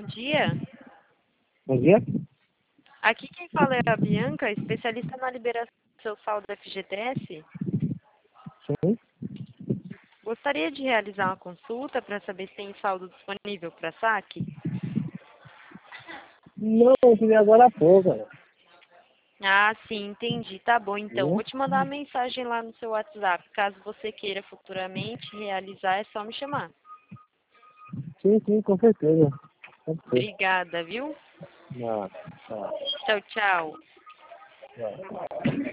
dia. Bom dia? Aqui quem fala é a Bianca, especialista na liberação do seu saldo FGTS. Sim. Gostaria de realizar uma consulta para saber se tem saldo disponível para saque? Não, eu tive agora há pouco, cara. Ah, sim, entendi. Tá bom, então. Viu? Vou te mandar uma mensagem lá no seu WhatsApp. Caso você queira futuramente realizar, é só me chamar. Sim, com certeza. Pode ser. Obrigada, viu? Não, tá. Tchau, tchau. Tá.